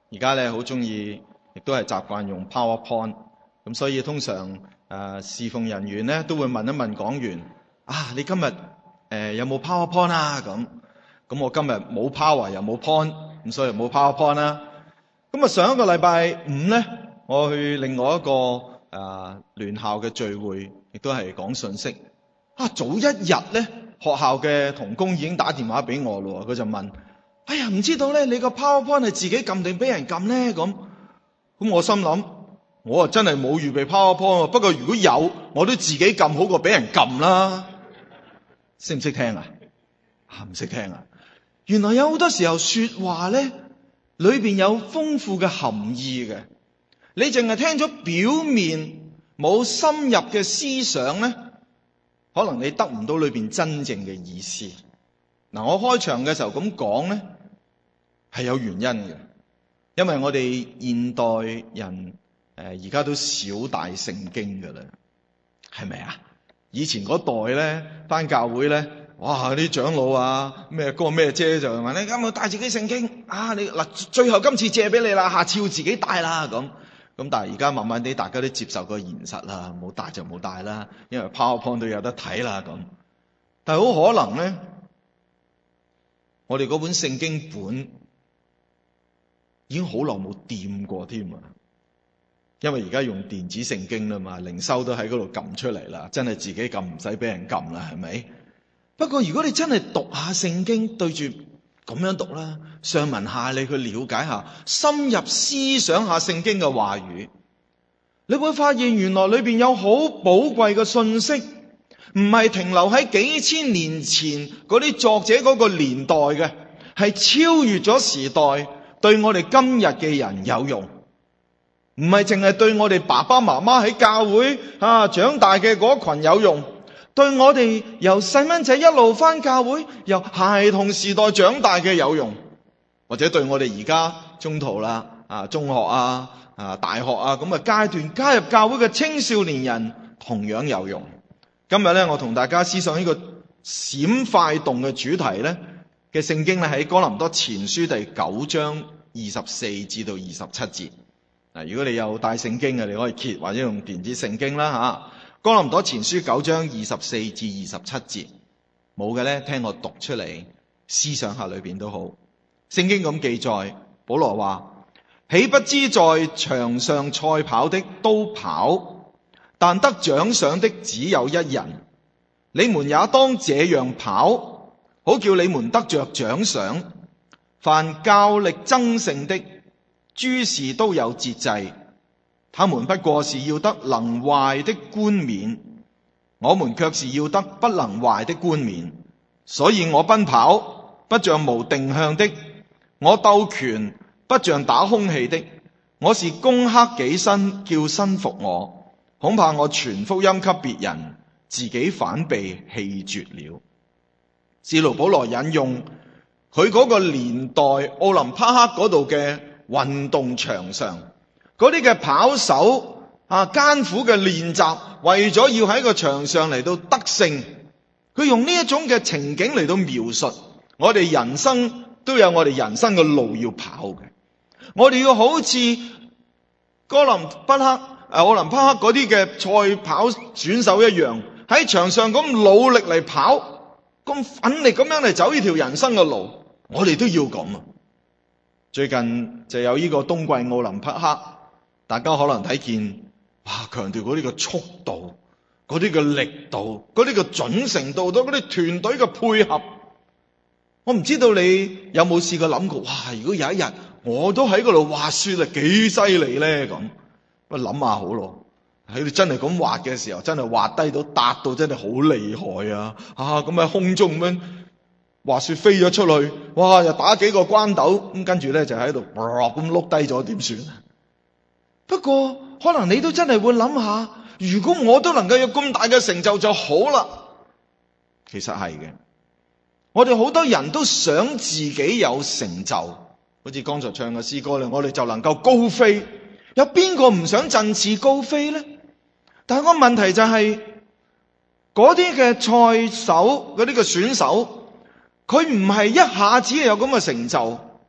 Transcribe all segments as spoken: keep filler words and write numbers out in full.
而家咧好中意，亦都係習慣用 PowerPoint。咁所以通常誒、呃、侍奉人員咧都會問一問講員啊，你今日誒、呃、有冇 PowerPoint 啊？咁咁我今日冇 Power 又冇 Point， 咁所以冇 PowerPoint 啦。咁啊上一個禮拜五咧，我去另外一個誒、呃、聯校嘅聚會，亦都係講信息。啊早一日咧，學校嘅同工已經打電話俾我咯，佢就問：哎呀，唔知道咧，你個 PowerPoint 係自己撳定俾人撳咧？咁咁我心諗，我啊真係冇預備 PowerPoint， 不過如果有，我都自己撳好過俾人撳啦。識唔識聽啊？啊唔識聽啊！原來有好多時候說話咧，裏邊有豐富嘅含義嘅。你淨係聽咗表面，冇深入嘅思想咧，可能你得唔到裏邊真正嘅意思。嗱，我開場嘅時候咁講咧，係有原因嘅，因為我哋現代人誒而家都少帶聖經噶啦，係咪啊？以前嗰代咧，返教會咧，哇！啲長老啊，咩哥咩姐就話：你今日帶自己聖經啊！你嗱，最後今次借俾你啦，下次要自己帶啦咁。咁但係而家慢慢地，大家都接受個現實啦，冇帶就冇帶啦，因為 PowerPoint 都有得睇啦咁。但係好可能咧，我哋嗰本聖經本已經好耐冇掂過添啊！因為而家用電子聖經啦嘛，靈修都喺嗰度撳出嚟啦，真係自己撳唔使俾人撳啦，係咪？不過如果你真係讀下聖經，對住咁樣讀啦，上文下理去了解下，深入思想下聖經嘅話語，你會發現原來裏邊有好寶貴嘅信息，唔係停留喺幾千年前嗰啲作者嗰個年代嘅，係超越咗時代，對我哋今日嘅人有用。唔係淨係對我哋爸爸媽媽喺教會啊長大嘅嗰群有用，對我哋由細蚊仔一路返教會，由孩童時代長大嘅有用，或者對我哋而家中途啦啊中學啊啊大學啊咁嘅階段加入教會嘅青少年人同樣有用。今日咧，我同大家思想呢個閃快動嘅主題咧嘅聖經咧，喺哥林多前書第九章二十四至到二十七節。如果你有帶聖經嘅，你可以揭或者用電子聖經啦吓。哥林多前書九章二十四至二十七節，冇嘅咧，聽我讀出嚟，思想下裏邊都好。聖經咁記載，保羅話：豈不知在場上賽跑的都跑，但得獎賞的只有一人。你們也當這樣跑，好叫你們得着獎賞。凡較力爭勝的，諸事都有節制，他們不過是要得能壞的冠冕，我們卻是要得不能壞的冠冕。所以我奔跑不像無定向的，我鬥拳不像打空氣的，我是攻克己身，叫身服我。恐怕我傳福音給別人，自己反被棄絕了。使徒保羅引用佢嗰個年代奧林匹克嗰度嘅運動場上嗰啲嘅跑手啊，艱苦嘅練習，為咗要喺個場上嚟到得勝，佢用呢一種嘅情景嚟到描述我哋人生都有我哋人生嘅路要跑嘅。我哋要好似哥林匹克誒奧林匹克嗰啲嘅賽跑選手一樣，喺場上咁努力嚟跑，咁奮力咁樣嚟走呢條人生嘅路，我哋都要咁啊！最近就有呢個冬季奧林匹克，大家可能睇見，哇！強調嗰啲嘅速度、嗰啲嘅力度、嗰啲嘅準程度，到嗰啲團隊嘅配合。我唔知道你有冇試過諗過，哇！如果有一日我都喺嗰度滑雪啊，幾犀利咧咁。我諗下好咯，喺你真係咁滑嘅時候，真係滑低到達到真係好厲害啊！啊咁喺空中咁樣滑雪飛咗出去，哇！又打幾個關斗，咁跟住咧就喺度咁碌低咗，點算？不過可能你都真係會諗下，如果我都能夠有咁大嘅成就就好啦。其實係嘅，我哋好多人都想自己有成就，好似剛才唱嘅詩歌咧，我哋就能夠高飛。有邊個唔想振翅高飛呢？但係個問題就係嗰啲嘅賽手，嗰啲嘅選手，佢唔係一下子有咁嘅成就，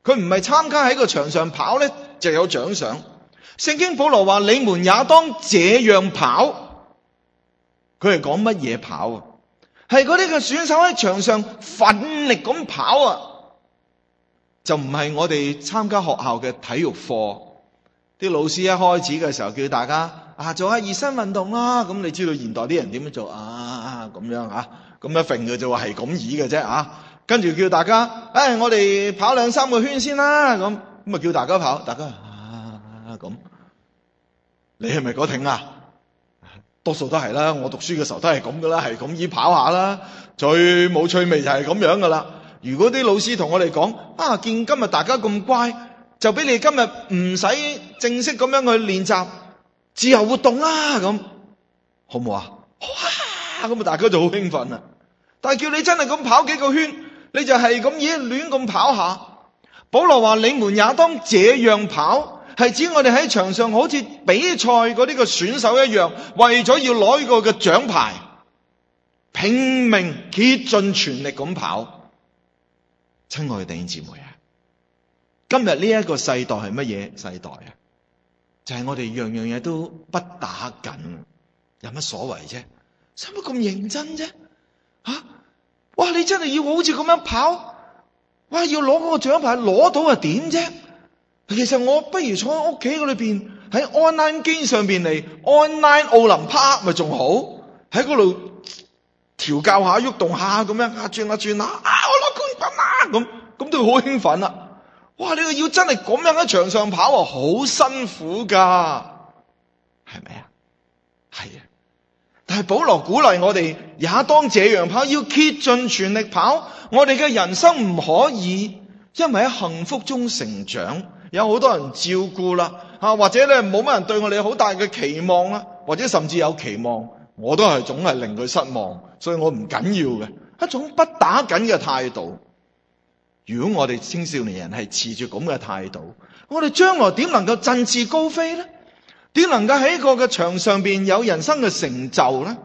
佢唔係參加喺個場上跑咧就有獎賞。聖經保羅話你們也當這樣跑，佢係講乜嘢跑啊？係嗰啲嘅選手喺場上奮力咁跑啊，就唔係我哋參加學校嘅體育課，啲老師一開始嘅時候叫大家啊做下熱身運動啦，咁你知道現代啲人點樣做啊？咁樣啊，咁一揈嘅就話係咁意嘅啫啊，跟住叫大家，唉、哎，我哋跑兩三個圈先啦，咁咁啊叫大家跑，大家啊咁，你係咪嗰挺啊？多數都係啦，我讀書嘅時候都係咁噶啦，係咁意跑下啦。最冇趣味就係咁樣噶啦。如果啲老師同我哋講啊，見今日大家咁乖，就俾你今日唔使正式咁樣去練習，自由活動啦，咁好唔好啊？哇！咁啊，大家就好興奮啦。但係叫你真係咁跑幾個圈，你就係咁嘢亂咁跑下。保羅話你們也當這樣跑，係指我哋喺場上好似比賽嗰啲個選手一樣，為咗要攞呢個嘅獎牌，拼命竭盡全力咁跑。親愛嘅弟兄姊妹啊，今日呢一個世代係乜嘢世代啊？就係、是、我哋樣樣嘢都不打緊，有乜所謂啫？使乜咁認真啫？吓、啊！哇！你真係要好似咁樣跑？哇！要攞嗰個獎牌，攞到又點啫？其實我不如坐喺屋企嗰裏邊，喺 online 機上邊嚟 online 奧林匹克咪仲好，喺嗰度調教下、喐動下咁樣啊，轉下轉下啊，我攞冠軍啦咁，咁都好興奮啦！哇！你個要真係咁樣喺場上跑啊，好辛苦噶，係咪啊？係啊！但係保羅鼓勵我哋也當這樣跑，要竭盡全力跑。我哋嘅人生唔可以因為喺幸福中成長，有好多人照顧啦，啊或者咧冇乜人對我哋好大嘅期望啦，或者甚至有期望，我都係總係令佢失望，所以我唔緊要嘅一種不打緊嘅態度。如果我哋青少年人係持住咁嘅態度，我哋將來點能夠振翅高飛呢？點能夠喺個嘅場上邊有人生嘅成就呢？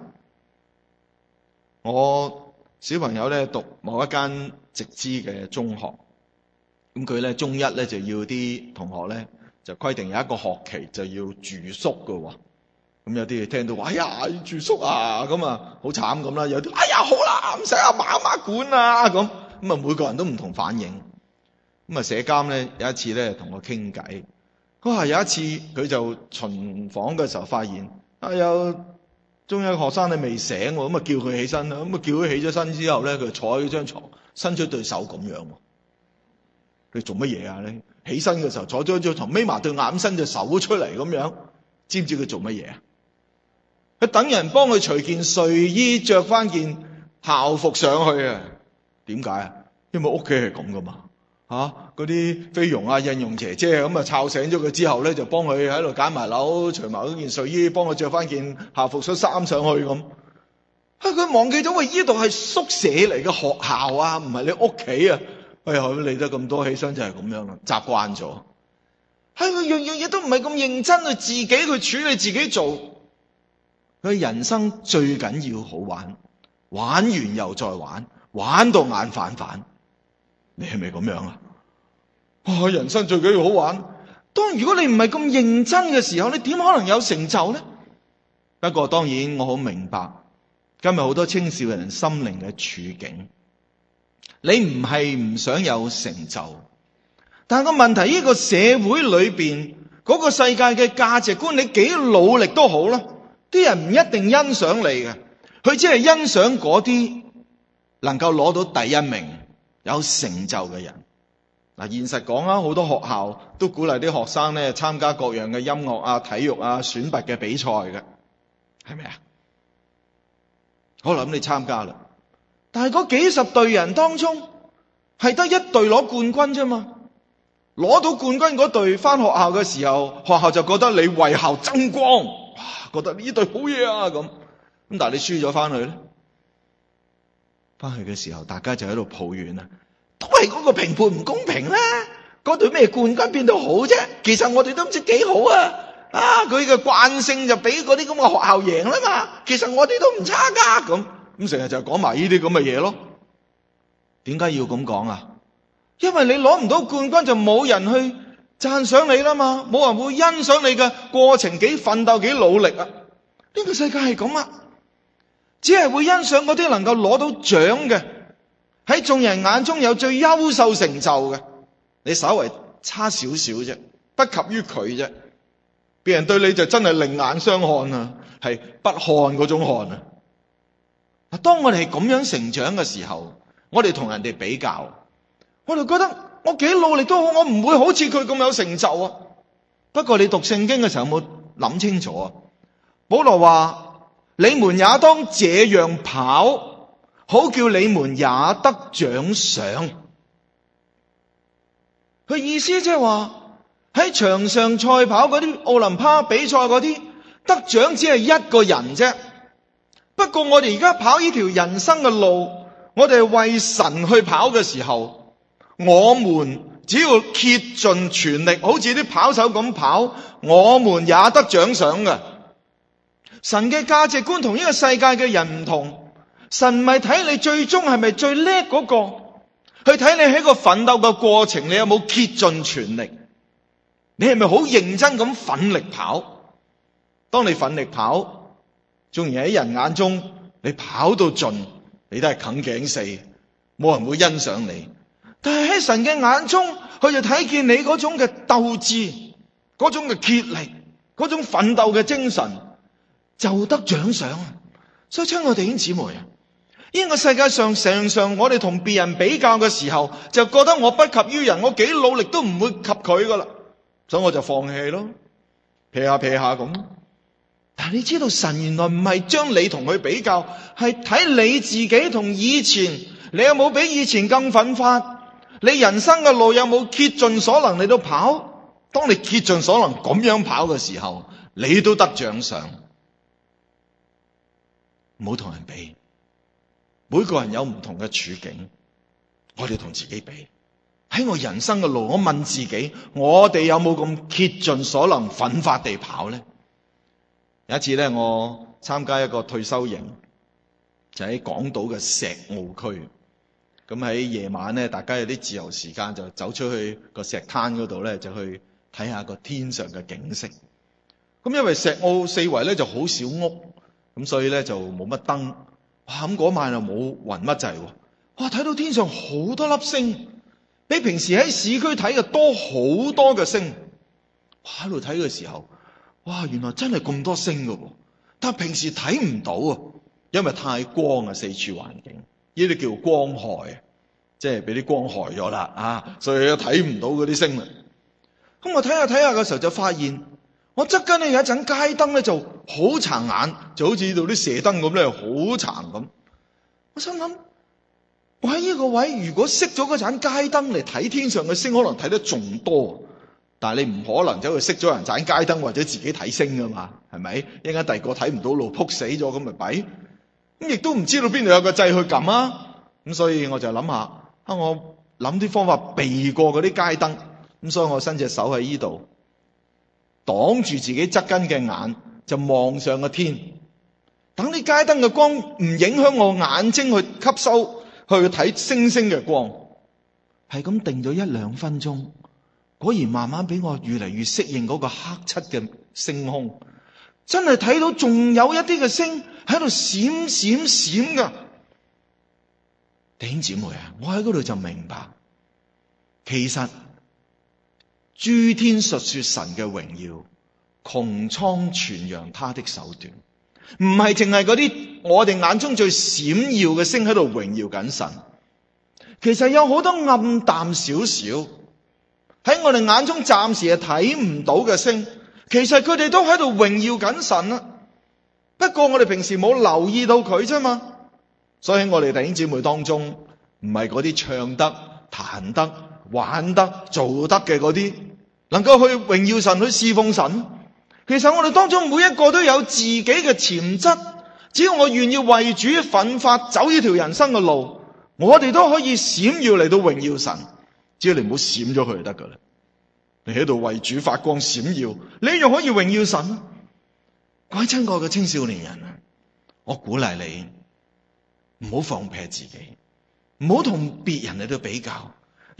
我小朋友咧讀某一間直資嘅中學，咁佢咧中一咧就要啲同學咧就規定有一個學期就要住宿㗎。咁有啲聽到話哎呀要住宿啊，咁啊好慘咁啦。有啲哎呀好啦，唔使阿嫲阿媽管啊，咁咁啊每個人都唔同反應。咁啊社監咧有一次咧同我傾偈，佢話有一次佢就巡房嘅時候發現啊有中一嘅學生你未醒，咁啊叫佢起身啦，咁啊叫佢起咗身之後咧，佢坐喺張床伸出對手咁樣。佢做乜嘢啊？你起身嘅時候坐咗張床，眯埋對眼伸隻手出嚟咁樣，知唔知佢做乜嘢啊？佢等人幫佢除件睡衣，着翻件校服上去啊？點解啊？因為屋企係咁噶嘛。吓，嗰啲菲傭啊、印傭姐姐咁啊，吵醒咗佢之後咧，就幫佢喺度揀埋樓，除埋嗰件睡衣，幫佢着翻件校服恤衫上去咁。啊，佢忘記咗喂，呢度係宿舍嚟嘅學校啊，唔係你屋企啊。哎呀，理得咁多，起身就係咁樣啦，習慣咗。係佢樣樣嘢都唔係咁認真去自己去處理自己做。佢人生最緊要好玩，玩完又再玩，玩到眼反反。你係咪咁樣啊？哇！人生最緊要好玩。當如果你唔係咁認真嘅時候，你點可能有成就呢？不過當然我好明白今日好多青少年心靈嘅處境。你唔係唔想有成就，但係個問題，呢個社會裏邊嗰個世界嘅價值觀，你幾努力都好啦，啲人唔一定欣賞你嘅，佢只係欣賞嗰啲能夠攞到第一名、有成就嘅人。嗱，現實講啊，好多學校都鼓勵啲學生咧參加各樣嘅音樂啊、體育啊、選拔嘅比賽嘅，係咪啊？好啦，咁你參加啦。但係嗰幾十隊人當中，係得一隊攞冠軍啫嘛。攞到冠軍嗰隊翻學校嘅時候，學校就覺得你為校爭光，哇，覺得呢隊好嘢啊咁。咁但係你輸咗翻去咧，翻去嘅時候，大家就喺度抱怨啊，都係嗰個評判唔公平啦。嗰隊咩冠軍邊度好啫？其實我哋都唔知幾好啊。啊，佢嘅慣性就俾嗰啲咁嘅學校贏啦嘛。其實我哋都唔差噶咁。咁成日就講埋呢啲咁嘅嘢咯。點解要咁講啊？ 因為你攞唔到冠軍就冇人去讚賞你啦嘛，冇人會欣賞你嘅過程幾奮鬥幾努力啊！呢個世界係咁啊，只係會欣賞嗰啲能夠攞到獎嘅，喺眾人眼中有最優秀成就嘅。你稍為差少少啫，不及於佢啫。別人對你就真係另眼相看啊，係不看嗰種看啊。嗱，當我哋係咁樣成長嘅時候，我哋同人哋比較，我哋覺得我幾努力都好，我唔會好似佢咁有成就啊。不過你讀聖經嘅時候有冇諗清楚啊？保羅話：你們也當這樣跑，好叫你們也得獎賞。佢意思即係話喺場上賽跑嗰啲奧林匹克比賽嗰啲得獎只係一個人啫。不過我哋而家跑呢條人生嘅路，我哋係為神去跑嘅時候，我們只要竭盡全力，好似啲跑手咁跑，我們也得獎賞嘅。神嘅價值觀同呢個世界嘅人唔同，神唔係睇你最終係咪最叻嗰個，去睇你喺個奮鬥嘅過程，你有冇竭盡全力，你係咪好認真咁奮力跑？當你奮力跑，縱然喺人眼中你跑到盡，你都係啃頸死，冇人會欣賞你。但係喺神嘅眼中，佢就睇見你嗰種嘅鬥志，嗰種嘅竭力，嗰種奮鬥嘅精神，就得獎賞。所以親愛的弟兄姊妹啊，呢個世界上常常我哋同別人比較嘅時候，就覺得我不及於人，我幾努力都唔會及佢噶啦，所以我就放棄咯，撇下撇下咁。但係你知道神原來唔係將你同佢比較，係睇你自己同以前，你有冇比以前更奮發？你人生嘅路有冇竭盡所能嚟到跑？當你竭盡所能咁樣跑嘅時候，你都得獎賞。唔好同人比，每個人有唔同嘅處境，我哋同自己比。喺我人生嘅路，我問自己，我哋有冇咁竭盡所能奮發地跑呢？有一次咧，我參加一個退休營，就喺港島嘅石澳區。咁喺夜晚咧，大家有啲自由時間，就走出去個石灘嗰度咧，就去睇下個天上嘅景色。咁因為石澳四圍咧就好少屋，咁所以咧就冇乜燈。哇！咁嗰晚又冇雲乜滯喎。哇！睇到天上好多粒星，比平時喺市區睇嘅多好多嘅星。哇！喺度睇嘅時候，哇！原來真係咁多星㗎喎，但係平時睇唔到啊，因為太光啊，四處環境。呢啲叫光害，即係俾啲光害咗啦啊！所以睇唔到嗰啲星啦。咁我睇下睇下嘅時候就發現，我側跟咧有一盞街燈咧就好殘眼，就好似呢度啲射燈咁咧，好殘咁。我心諗，我喺呢個位如果熄咗嗰盞街燈嚟睇天上嘅星，可能睇得仲多。但係你唔可能走去熄咗人盞街燈或者自己睇星噶嘛，係咪？一陣間第二個睇唔到路，撲死咗咁咪弊。咁亦都唔知道邊度有個掣去撳啊！咁所以我就諗下，啊我諗啲方法避過嗰啲街燈。咁所以我伸隻手喺呢度擋住自己側跟嘅眼，就望上個天，等啲街燈嘅光唔影響我眼睛去吸收去睇星星嘅光。係咁定咗一兩分鐘，果然慢慢俾我越嚟越適應嗰個黑漆嘅星空，真係睇到仲有一啲嘅星喺度閃閃閃噶。弟兄姊妹啊，我喺嗰度就明白，其實諸天述說神嘅榮耀，穹蒼傳揚他的手段，唔係淨係嗰啲我哋眼中最閃耀嘅星喺度榮耀緊神。其實有好多暗淡少少喺我哋眼中暫時係睇唔到嘅星，其實佢哋都喺度榮耀緊神啊。不過我哋平時冇留意到佢啫嘛。所以我哋弟兄姊妹當中，唔係嗰啲唱得、彈得、玩得、做得嘅嗰啲，能夠去榮耀神、去侍奉神。其實我哋當中每一個都有自己嘅潛質，只要我願意為主奮發走呢條人生嘅路，我哋都可以閃耀嚟到榮耀神。只要你唔好閃咗佢就得噶啦。你喺度為主發光閃耀，你一樣可以榮耀神。各位親愛嘅青少年人啊，我鼓勵你唔好放棄自己，唔好同別人嚟到比較，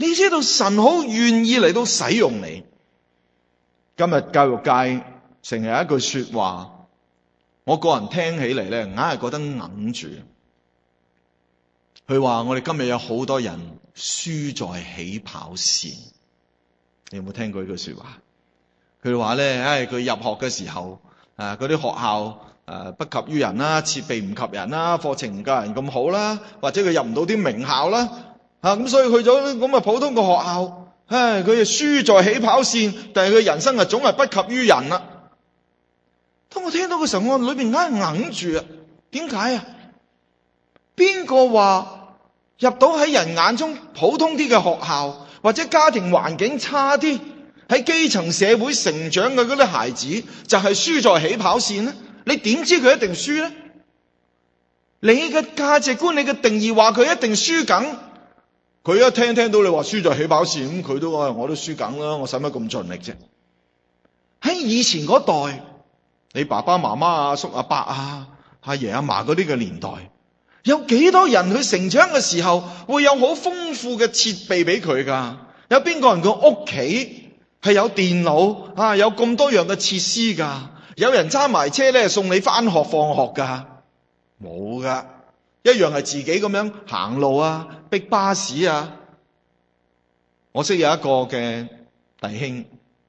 你知道神好願意嚟到使用你。今日教育界成日有一句說話，我個人聽起嚟咧，硬係覺得硬住。佢話我哋今日有好多人輸在起跑線。你有冇聽過呢句說話？佢話咧，唉，佢入學嘅時候，誒，嗰啲學校誒不及於人啦，設備唔及人啦，課程唔夠人咁好啦，或者佢入唔到啲名校啦，吓咁所以去咗咁啊普通嘅學校，唉，佢就輸在起跑線，但係佢人生啊總係不及於人啦。當我聽到嘅時候，我裏邊硬係硬住啊！點解啊？邊個話入到喺人眼中普通啲嘅學校，或者家庭環境差啲，喺基層社會成長嘅嗰啲孩子，就係輸在起跑線呢？你點知佢一定輸呢？你嘅價值觀，你嘅定義話佢一定輸緊，佢一聽聽到你話輸在起跑線，咁佢都話我都輸緊啦，我使乜咁盡力啫？喺以前嗰代，你爸爸媽媽啊、叔阿伯啊、阿爺阿嫲嗰啲嘅年代，有幾多人佢成長嘅時候會有好豐富嘅設備俾佢噶？有邊個人個屋企係有電腦啊？有咁多樣嘅設施噶？有人揸埋車咧送你翻學放學噶？冇噶，一樣係自己咁樣行路啊，逼巴士啊。我識有一個嘅弟兄，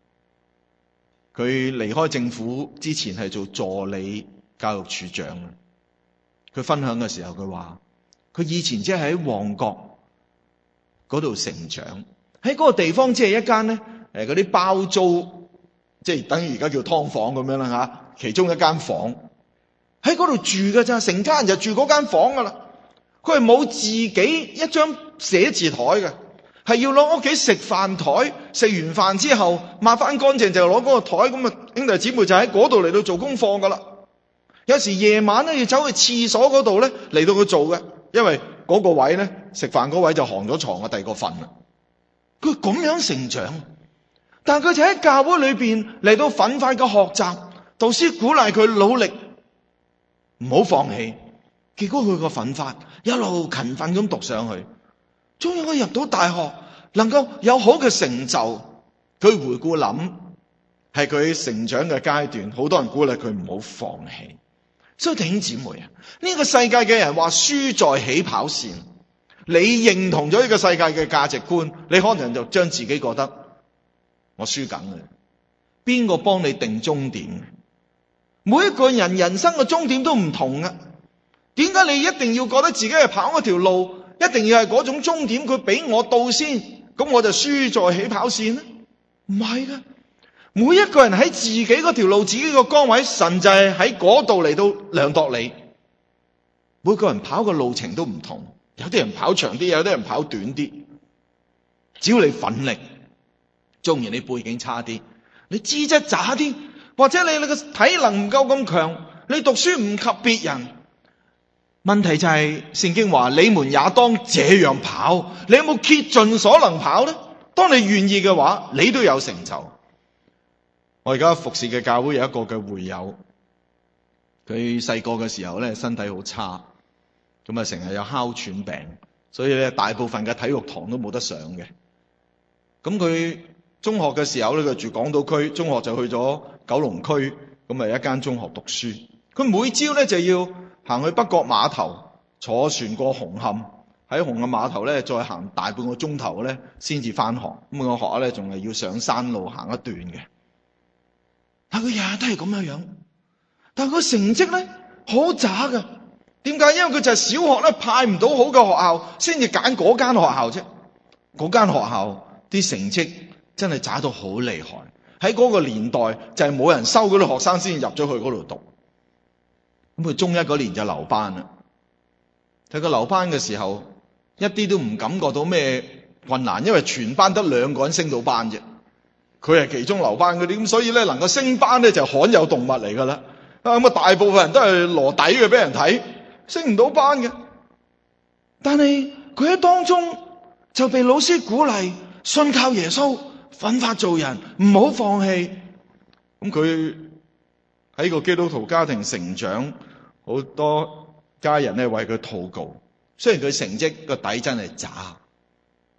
佢離開政府之前係做助理教育處長。佢分享嘅時候，佢話佢以前即係喺旺角嗰度成長，喺嗰個地方即係一間咧誒嗰啲包租，即係等於而家叫劏房咁樣啦吓，其中一間房喺嗰度住㗎咋，成家人就住嗰間房噶啦。佢係冇自己一張寫字台嘅，係要攞屋企食飯台，食完飯之後抹翻乾淨就攞嗰個台，咁啊兄弟姊妹就喺嗰度嚟到做功課噶啦。有時夜晚咧要走去廁所嗰度咧嚟到佢做嘅，因為嗰個位咧食飯嗰位就行咗床嘅第二個瞓啦。佢咁樣成長，但係佢就喺教會裏邊嚟到奮發嘅學習，導師鼓勵佢努力，唔好放棄。結果佢個奮發一路勤奮咁讀上去，終於佢入到大學，能夠有好嘅成就。佢回顧諗，係佢成長嘅階段，好多人鼓勵佢唔好放棄。所以弟兄姊妹啊，呢個世界嘅人話輸在起跑線，你認同咗呢個世界嘅價值觀，你可能就將自己覺得我輸緊嘅。邊個幫你定終點？每一個人人生嘅終點都唔同嘅。點解你一定要覺得自己係跑嗰條路，一定要係嗰種終點佢俾我到先，咁我就輸在起跑線呢？唔係噶。每一個人喺自己嗰條路，自己個崗位，神就係喺嗰度嚟到量度你。每個人跑嘅路程都唔同，有啲人跑長啲，有啲人跑短啲。只要你奮力，縱然你背景差啲，你資質渣啲，或者你你個體能唔夠咁強，你讀書唔及別人。問題就係聖經話，你們也當這樣跑。你有冇竭盡所能跑呢？當你願意嘅話，你都有成就。我而家服侍嘅教會有一個嘅會友，佢細個嘅時候咧身體好差，咁啊成日有哮喘病，所以咧大部分嘅體育堂都冇得上嘅。咁佢中學嘅時候咧，佢住港島區，中學就去咗九龍區，咁啊一間中學讀書。佢每朝咧就要行去北角碼頭，坐船過紅磡，喺紅磡碼頭咧再行大半個鐘頭咧先至翻學。咁個學校咧仲係要上山路行一段嘅。但佢日日都係咁樣樣，但係佢成績咧好渣㗎。點解？因為佢就係小學咧派唔到好嘅學校，先至揀嗰間學校啫。嗰間學校啲成績真係渣到好厲害。喺嗰個年代就係冇人收嗰啲學生，先入咗去嗰度讀。咁佢中一嗰年就留班啦。睇佢留班嘅時候，一啲都唔感覺到咩困難，因為全班得兩個人升到班啫。佢係其中留班嗰啲，咁所以咧能夠升班咧就罕有動物嚟噶啦。啊咁啊，大部分人都係籮底嘅，俾人睇升唔到班嘅。但係佢喺當中就被老師鼓勵，信靠耶穌，奮發做人，唔好放棄。咁佢喺個基督徒家庭成長，好多家人咧為佢禱告。雖然佢成績個底真係渣，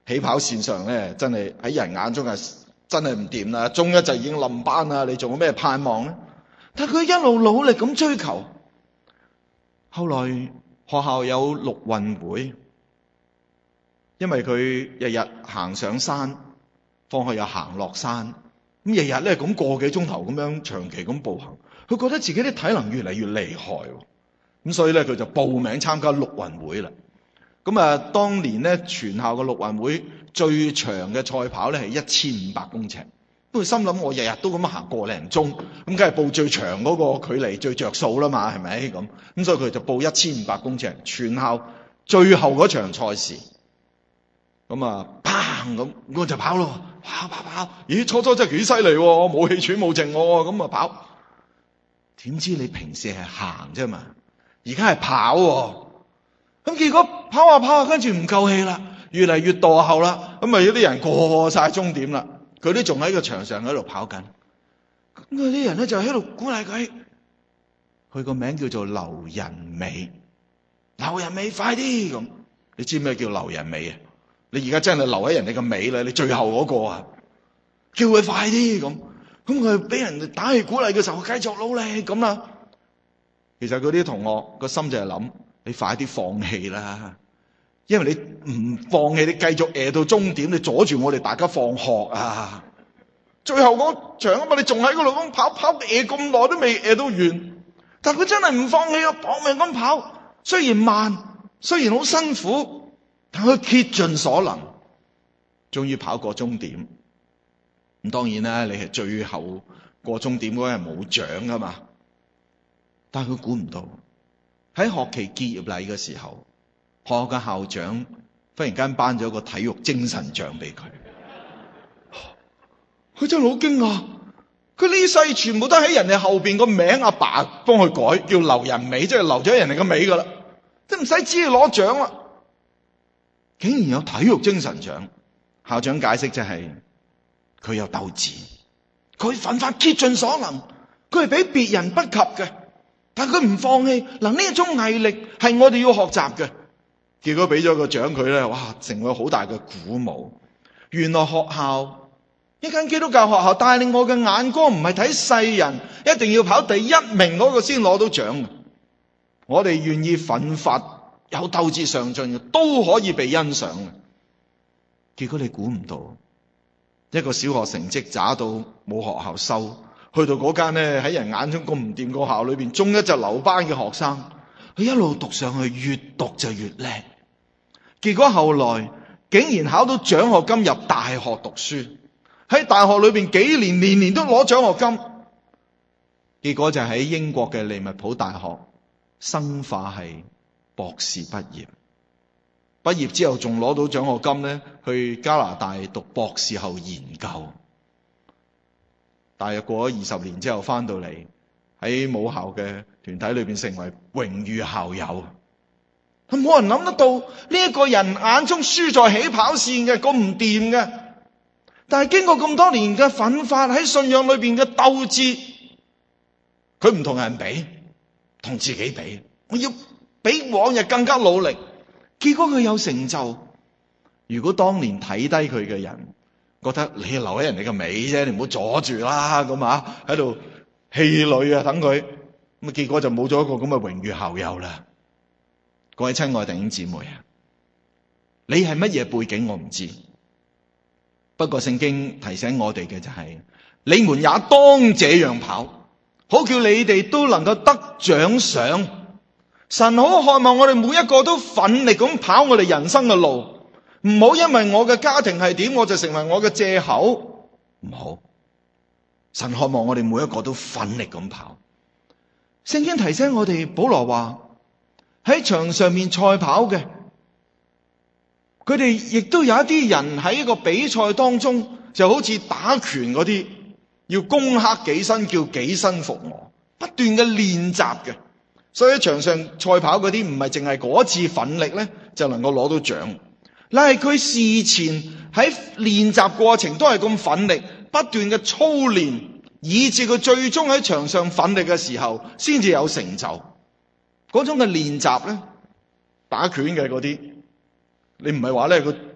起跑線上咧，真係喺人眼中係真係唔掂啦，中一就已經冧班啦，你仲有咩盼望咧？但佢一路努力咁追求，後來學校有陸運會，因為佢日日行上山，放學又行落山，咁日日咧咁個幾鐘頭咁樣長期咁步行，佢覺得自己啲體能越嚟越厲害，咁所以咧佢就報名參加陸運會啦。咁啊，當年咧全校嘅陸運會最長嘅賽跑咧係一千五百公尺，都會心諗我日日都咁樣行個零鐘，咁梗係報最長嗰個距離最着數啦嘛，係咪咁？咁所以佢就報一千五百公尺，全校最後嗰場賽事。咁啊，砰咁我就跑咯，跑跑跑，咦，初初真係幾犀利喎，冇氣喘冇靜喎，咁啊跑。點知你平時係行啫嘛，而家係跑喎。咁結果跑下跑下，跟住唔夠氣啦，越嚟越墮後啦。咁啊，有啲人過晒終點啦，佢都仲喺個場上喺度跑緊。咁嗰啲人咧就喺度鼓勵佢，佢個名叫做劉仁美。劉仁美，快啲咁！你知咩叫劉仁美啊？你而家真係留喺人哋個尾啦，你最後嗰個啊，叫佢快啲咁。咁佢俾人哋打氣鼓勵嘅時候，繼續努力咁啦。其實嗰啲同學個心就係諗。你快啲放棄啦，因為你唔放棄，你繼續捱到終點，你阻住我哋大家放學啊！最後嗰場啊嘛，你仲喺嗰度咁跑跑捱咁耐都未捱到完，但佢真係唔放棄啊，搏命咁跑，雖然慢，雖然好辛苦，但佢竭盡所能，終於跑過終點。咁當然啦，你係最後過終點嗰日冇獎噶嘛，但係佢估唔到。喺學期結業禮嘅時候，學校嘅校長忽然間頒咗個體育精神獎俾佢，佢真係好驚訝。佢呢世全部都喺人哋後邊個名，阿爸幫佢改，叫劉仁美，即係留咗喺人哋個尾噶啦，都唔使知佢攞獎啦。竟然有體育精神獎，校長解釋就係佢有鬥志，佢奮發竭盡所能，佢係比別人不及嘅。但佢唔放棄，嗱，呢一種毅力係我哋要學習嘅。結果俾咗個獎佢咧，哇，成為好大嘅鼓舞。原來學校一間基督教學校帶領我嘅眼光唔係睇世人一定要跑第一名嗰個先攞到獎，我哋願意奮發有鬥志上進嘅都可以被欣賞嘅。結果你估唔到，一個小學成績渣到冇學校收，去到嗰間咧喺人眼中咁唔掂個校裏邊，中一就留班嘅學生，佢一路讀上去，越讀就越叻。結果後來竟然考到獎學金入大學讀書，喺大學裏邊幾年年年都攞獎學金。結果就喺英國嘅利物浦大學生化系博士畢業，畢業之後仲攞到獎學金咧，去加拿大讀博士後研究。大約過咗二十年之後翻到嚟，喺母校嘅團體裏邊成為榮譽校友。冇人諗得到呢一個人眼中輸在起跑線嘅，咁唔掂嘅，但係經過咁多年嘅奮發，喺信仰裏邊嘅鬥志，佢唔同人比，同自己比，我要比往日更加努力。結果佢有成就。如果當年睇低佢嘅人覺得你留喺人哋嘅尾啫，你唔好阻住啦，咁啊喺度氣餒啊，等佢咁啊，結果就冇咗一個咁嘅榮譽校友啦。各位親愛弟兄姊妹啊，你係乜嘢背景我唔知，不過聖經提醒我哋嘅就係、是，你們也當這樣跑，好叫你哋都能夠得獎賞。神好渴望我哋每一個都奮力咁跑我哋人生嘅路，唔好因為我嘅家庭係點，我就成為我嘅借口。唔好，神渴望我哋每一個都奮力咁跑。聖經提醒我哋，保羅話喺場上面賽跑嘅，佢哋亦都有一啲人喺一個比賽當中，就好似打拳嗰啲，要攻克己身，叫己身伏我，不斷嘅練習嘅。所以喺場上賽跑嗰啲唔係淨係嗰次奮力咧就能夠攞到獎，但係佢事前喺練習過程都係咁奮力，不斷嘅操練，以至佢最終喺場上奮力嘅時候先至有成就。嗰種嘅練習咧，打拳嘅嗰啲，你唔係話咧佢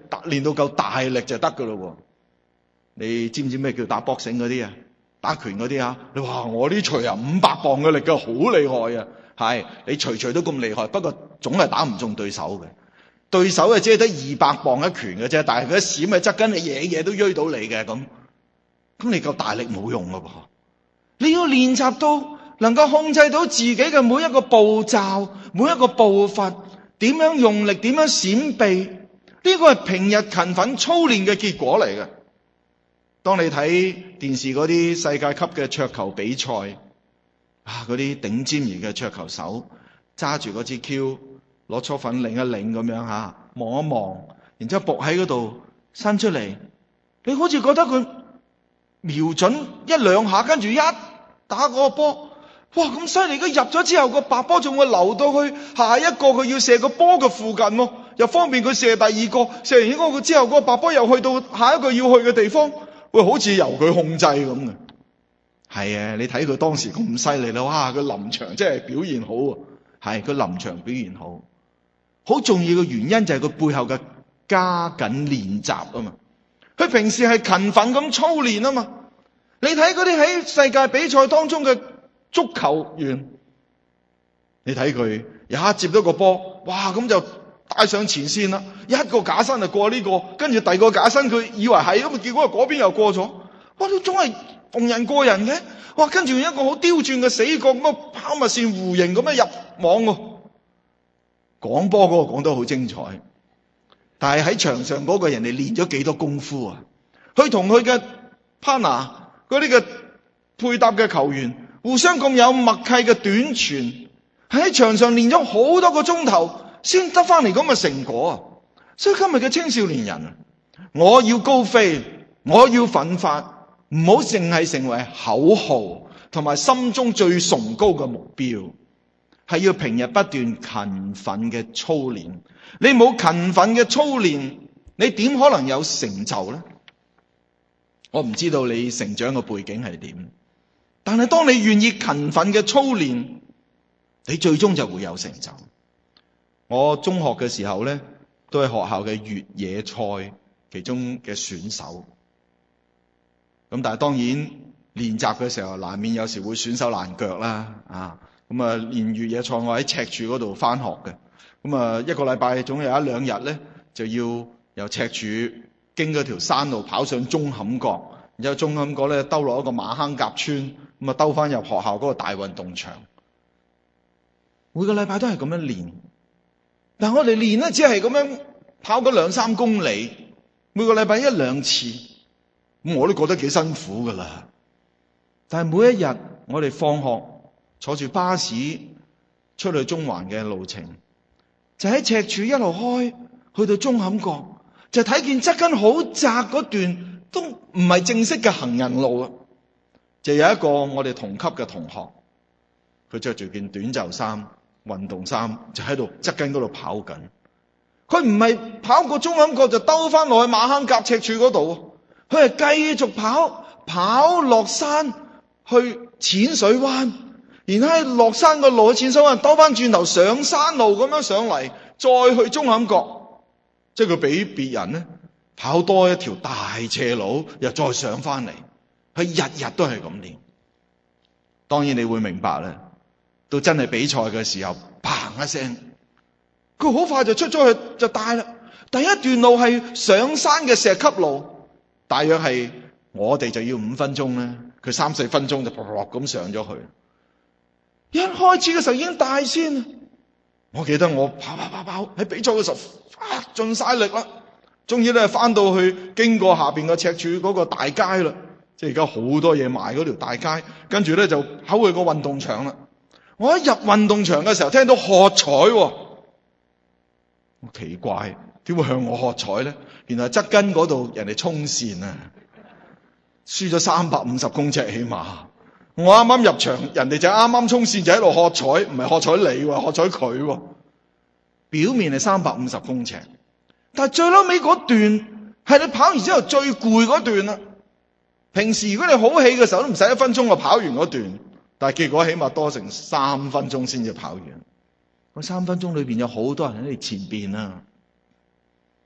打練到夠大力就得噶咯。你知唔知咩叫打 boxing 嗰啲啊？打拳嗰啲啊？你話我呢錘啊五百磅嘅力嘅，好厲害啊！係你錘錘都咁厲害，不過總係打唔中對手嘅。對手啊，只係得二百磅一拳嘅啫，但係佢一閃嘅側跟，你嘢嘢都鋥到你嘅咁。咁你夠大力冇用噶噃，你要練習到能夠控制到自己嘅每一個步驟、每一個步伐，點樣用力，點樣閃避，呢個係平日勤奮操練嘅結果嚟嘅。當你睇電視嗰啲世界級嘅桌球比賽，啊，嗰啲頂尖型嘅桌球手揸住嗰支 Q， 攞搓粉擰一擰咁樣吓，望一望，然之後伏喺嗰度伸出嚟，你好似覺得佢瞄準一兩下，跟住一打嗰個波，哇咁犀利！佢入咗之後，個白波仲會流到去下一個佢要射個波嘅附近，又方便佢射第二個，射完嗰個之後，個白波又去到下一個要去嘅地方，會好似由佢控制咁嘅。係啊，你睇佢當時咁犀利啦，哇！佢臨場真係表現好啊，係佢臨場表現好。好重要嘅原因就係佢背後嘅加緊練習啊嘛。佢平時係勤奮咁操練啊嘛。你睇嗰啲喺世界比賽當中嘅足球員，你睇佢一接到個波，哇咁就帶上前線啦，一個假身就過呢個，跟住第二個假身佢以為係咁，結果嗰邊又過咗，哇都總係逢人過人嘅，哇跟住一個好刁鑽嘅死角咁啊拋物線弧形咁樣入網喎。講波嗰個講得好精彩，但係喺場上嗰個人哋練咗幾多功夫啊？佢同佢嘅 partner 嗰啲嘅配搭嘅球員互相咁有默契嘅短傳，喺場上練咗好多個鐘頭先得翻嚟咁嘅成果啊！所以今日嘅青少年人，我要高飛，我要奮發，唔好淨係成為口號同埋心中最崇高嘅目標，係要平日不斷勤奮嘅操練。你冇勤奮嘅操練，你點可能有成就呢？我唔知道你成長嘅背景係點，但係當你願意勤奮嘅操練，你最終就會有成就。我中學嘅時候呢，都係學校嘅越野賽其中嘅選手。咁但係當然練習嘅時候難免有時會損手爛腳啦，啊！咁啊練越野賽我喺赤柱嗰度翻學嘅，咁啊一個禮拜總有一兩日咧就要由赤柱經嗰條山路跑上舂坎角，然之後舂坎角咧兜落一個馬坑甲村，咁啊兜翻入學校嗰個大運動場。每個禮拜都係咁樣練，但我哋練咧只係咁樣跑嗰兩三公里，每個禮拜一兩次，咁我都覺得幾辛苦噶啦。但係每一日我哋放學坐住巴士出去中環嘅路程，就喺赤柱一路開去到舂坎角，就睇見側根好窄嗰段都唔係正式嘅行人路啊！就有一個我哋同級嘅同學，佢着住件短袖衫、運動衫，就喺度側根嗰度跑緊。佢唔係跑過舂坎角就兜翻落去馬坑甲赤柱嗰度，佢係繼續跑，跑落山去淺水灣。然後喺落山個路去淺水灣兜翻轉頭上山路咁樣上嚟，再去舂坎角，即係佢比別人咧跑多一條大斜路，又再上翻嚟，佢日日都係咁練。當然你會明白咧，到真係比賽嘅時候，砰一聲，佢好快就出咗去就帶啦。第一段路係上山嘅石級路，大約係我哋就要五分鐘咧，佢三四分鐘就噗噗咁上咗去。一開始嘅時候已經大先啦，我記得我跑跑跑跑喺比賽嘅時候，啊盡晒力啦，終於咧翻到去經過下邊嘅赤柱嗰個大街啦，即係而家好多嘢賣嗰條大街，跟住咧就跑去個運動場啦。我一入運動場嘅時候，聽到喝彩，我奇怪，點會向我喝彩咧？原來側根嗰度人哋衝線啊，輸咗三百五十公尺起碼。我啱啱入場，人哋就啱啱衝線就喺度喝彩，唔係喝彩你喎，喝彩佢。表面係三百五十公尺，但係最撈尾嗰段係你跑完之後最攰嗰段啦。平時如果你好氣嘅時候都唔使一分鐘就跑完嗰段，但係結果起碼多成三分鐘先至跑完。嗰三分鐘裏邊有好多人喺你前邊啊！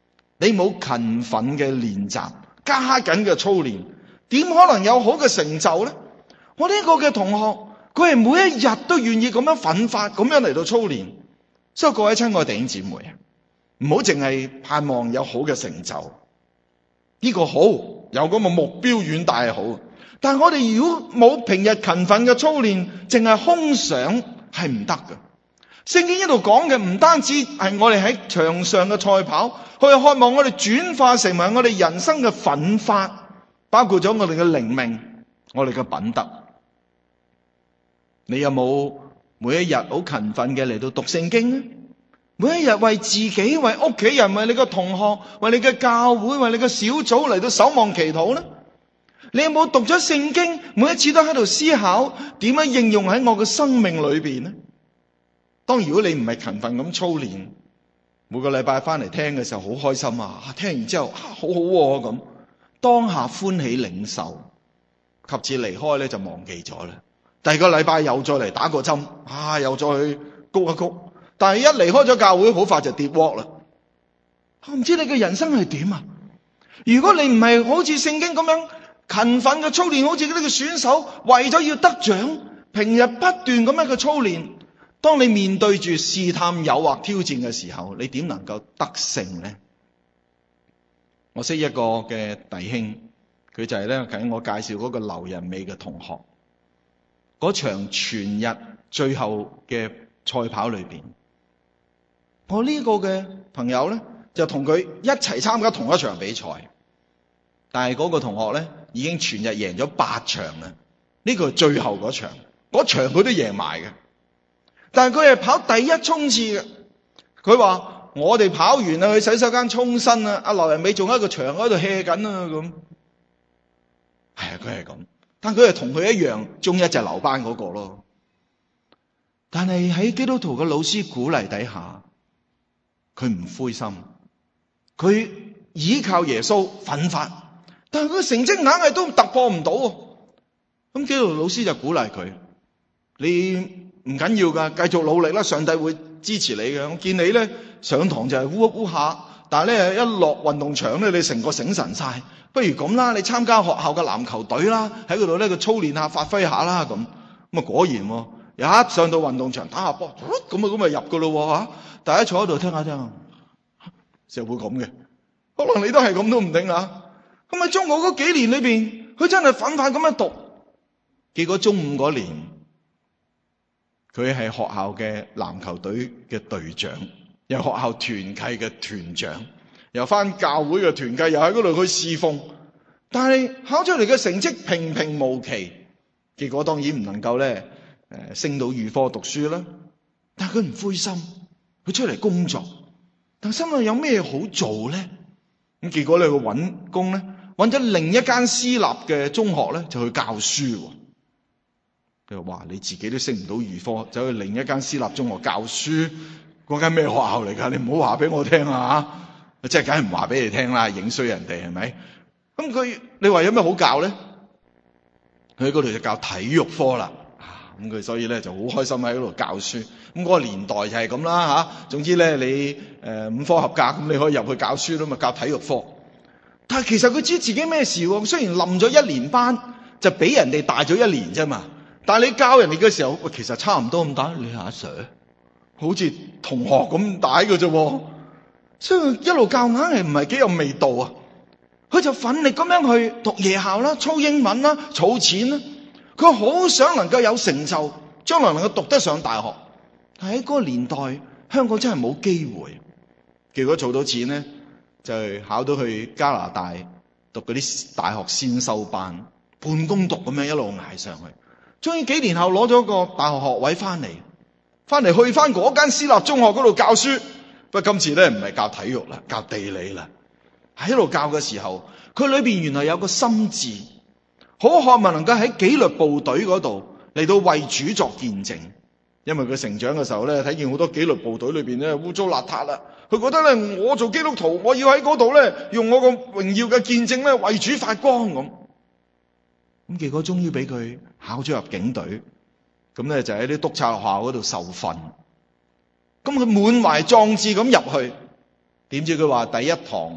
你冇勤奮嘅練習，加緊嘅操練，點可能有好嘅成就呢？我呢個嘅同學，佢係每一日都願意咁樣奮發，咁樣嚟到操練。所以各位親愛弟兄姊妹啊，唔好淨係盼望有好嘅成就，呢個好，有咁嘅目標遠大係好。但係我哋如果冇平日勤奮嘅操練，淨係空想係唔得嘅。聖經呢度講嘅唔單止係我哋喺場上嘅賽跑，佢係渴望我哋轉化成為我哋人生嘅奮發，包括咗我哋嘅靈命、我哋嘅品德。你有冇每一日好勤奮嘅嚟到讀聖經呢？每一日為自己、為屋企人、為你嘅同學、為你嘅教會、為你嘅小組嚟到守望祈禱呢？你有冇讀咗聖經，每一次都喺度思考點樣應用喺我嘅生命裏邊呢？當如果你唔係勤奮咁操練，每個禮拜翻嚟聽嘅時候好開心啊，聽完之後啊好好咁，當下歡喜領受，及至離開咧就忘記咗啦。第二個禮拜又再嚟打個針，啊又再去谷一谷，但係一離開咗教會，好快就跌鑊啦。我唔知你嘅人生係點啊？如果你唔係好似聖經咁樣勤奮嘅操練，好似呢個選手為咗要得獎，平日不斷咁樣嘅操練，當你面對住試探、誘惑、挑戰嘅時候，你點能夠得勝呢？我識一個嘅弟兄，佢就係咧喺我介紹嗰個劉仁美嘅同學，嗰場全日最後嘅賽跑裏邊，我呢個嘅朋友咧就同佢一齊參加同一場比賽，但係嗰個同學咧已經全日贏咗八場啦，呢個係最後嗰場，嗰場佢都贏埋嘅。但係佢係跑第一衝刺嘅，佢話我哋跑完啊，去洗手間沖身啊，阿劉仁美仲喺個場嗰度 hea 緊啊咁。係啊，佢係咁，但佢係同佢一樣中一隻留班嗰個咯。但係喺基督徒嘅老師鼓勵底下，佢唔灰心，佢依靠耶穌奮發，但係佢成績硬係都突破唔到。咁基督徒老師就鼓勵佢，你唔緊要噶，繼續努力啦，上帝會支持你嘅。我見你咧上堂就係烏一烏下，但係咧一落運動場咧，你成個醒神晒。不如咁啦，你參加學校嘅籃球隊啦，喺嗰度咧個操練下，發揮下啦咁。咁啊果然、哦，一上到運動場打下波，咁啊咁啊入噶咯吓。大家坐喺度聽下聽下，就會咁嘅。可能你都係咁都唔定啊。咁喺中學嗰幾年裏邊，佢真係奮發咁樣讀。結果中五嗰年，佢係學校嘅籃球隊嘅隊長，又學校團契嘅團長，又翻教會嘅團契，又喺嗰度去侍奉。但係考出嚟嘅成績平平無奇，結果當然唔能夠咧誒升到預科讀書啦。但係佢唔灰心，佢出嚟工作，但心裏有咩好做咧？咁結果咧佢揾工咧，揾咗另一間私立嘅中學咧，就去教書。佢話：你自己都升唔到預科，走去另一間私立中學教書，嗰間咩學校嚟㗎？你唔好話俾我聽啊！即係梗係唔話俾你聽啦，影衰人哋係咪？咁佢你話有咩好教咧？佢喺嗰度就教體育科啦。咁佢所以咧就好開心喺嗰度教書。咁嗰個年代就係咁啦嚇。總之咧你誒五科合格，咁你可以入去教書啦嘛，教體育科。但係其實佢知自己咩事喎？雖然冧咗一年班，就比人哋大咗一年啫嘛。但係你教人哋嘅時候，喂，其實差唔多咁大。你阿 Sir 好似同學咁大嘅啫，所以一路教硬係唔係幾有味道啊！佢就奮力咁樣去讀夜校啦、操英文啦、儲錢啦。佢好想能夠有成就，將來能夠讀得上大學。但喺嗰個年代，香港真係冇機會。結果儲到錢咧，就考到去加拿大讀嗰啲大學先修班，半工讀咁樣一路捱上去。終於幾年後攞咗個大學學位翻嚟，翻嚟去翻嗰間私立中學嗰度教書。不過今次咧唔係教體育啦，教地理啦。喺度教嘅時候，佢裏邊原來有個心志，好渴望能夠喺紀律部隊嗰度嚟到為主作見證。因為佢成長嘅時候咧，睇見好多紀律部隊裏邊咧污糟邋遢啦，佢覺得咧我做基督徒，我要喺嗰度咧用我個榮耀嘅見證咧為主發光咁。咁結果終於俾佢考咗入警隊，咁咧就喺啲督察學校嗰度受訓。咁佢滿懷壯志咁入去，點知佢話第一堂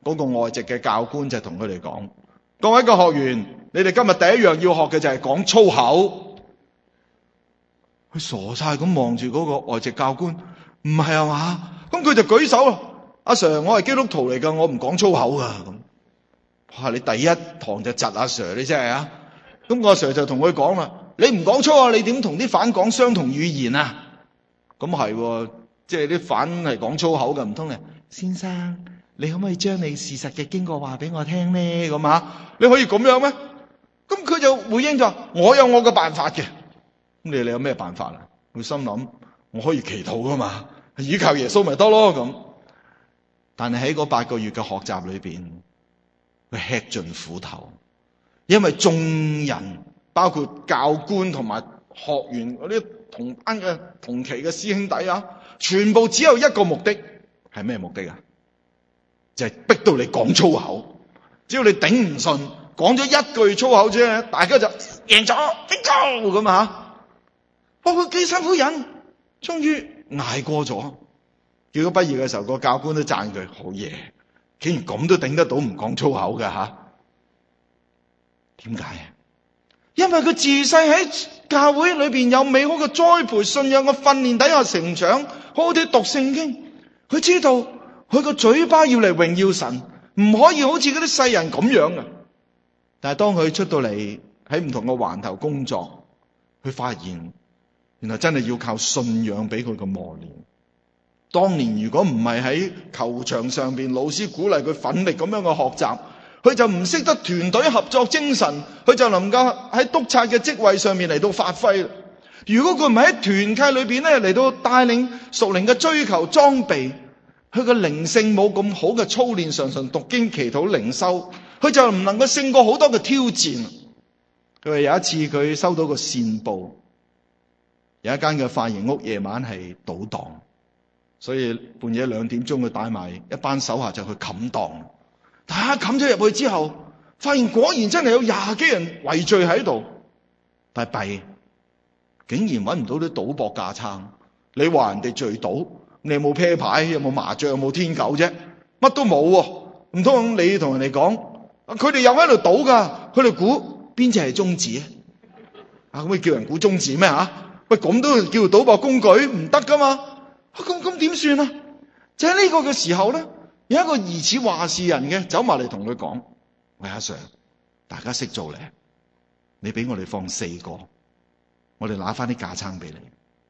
嗰個外籍嘅教官就同佢哋講：各位嘅學員，你哋今日第一樣要學嘅就係講粗口。佢傻晒咁望住嗰個外籍教官，唔係啊嘛？咁佢就舉手啦：阿 Sir， 我係基督徒嚟噶，我唔講粗口噶。咁，哇！你第一堂就窒阿 Sir， 你真係啊！咁個阿 Sir 就同佢講啦：你唔講粗口，你點同啲犯講相同語言啊？咁係，即係啲犯係講粗口嘅，唔通咧？先生，你可唔可以將你事實嘅經過話俾我聽咧？咁啊，你可以咁樣咩？咁佢就回應咗：我有我嘅辦法嘅。咁你你有咩辦法啊？佢心諗：我可以祈禱噶嘛，依靠耶穌咪得咯咁。但係喺嗰八個月嘅學習裏邊，佢吃盡苦頭，因為眾人包括教官同埋學員嗰啲同班嘅同期嘅師兄弟啊，全部只有一個目的，係咩目的啊？就係逼到你講粗口。只要你頂唔順，講咗一句粗口啫，大家就贏咗，bingo咁啊！不過幾辛苦人，終於捱過咗。結果畢業嘅時候，個教官都讚佢好嘢，竟然咁都頂得到唔講粗口嘅吓。點解啊？因為佢自細喺教會裏邊有美好嘅栽培、信仰嘅訓練底下成長，好好哋讀聖經。佢知道佢個嘴巴要嚟榮耀神，唔可以好似嗰啲世人咁樣嘅。但係當佢出到嚟喺唔同嘅環頭工作，佢發現原來真係要靠信仰俾佢個磨練。當年如果唔係喺球場上邊老師鼓勵佢奮力咁樣嘅學習，佢就唔識得團隊合作精神，佢就能夠喺督察嘅職位上面嚟到發揮。如果佢唔係喺團契裏邊咧嚟到帶領屬靈嘅追求裝備，佢嘅靈性冇咁好嘅操練，常常讀經祈禱靈修，佢就唔能夠勝過好多嘅挑戰。佢話有一次佢收到個線報，有一間嘅髮型屋夜晚係賭檔，所以半夜兩點鐘佢帶埋一班手下就去冚檔。但係冚咗入去之後，發現果然真係有廿幾人圍聚喺度，但係弊，竟然揾唔到啲賭博架撐。你話人哋聚賭，你有冇啤牌？有冇麻將？有冇天九啫？乜都冇喎。唔通你同人哋講，佢哋又喺度賭噶？佢哋估邊隻係中指啊？咁你叫人估中指咩吓？喂，咁都叫賭博工具唔得噶嘛？咁咁點算啊？就喺呢個嘅時候咧，有一個疑似話事人嘅走埋嚟同佢講：喂，阿 Sir， 大家識做咧，你俾我哋放四個，我哋拿翻啲架撐俾你。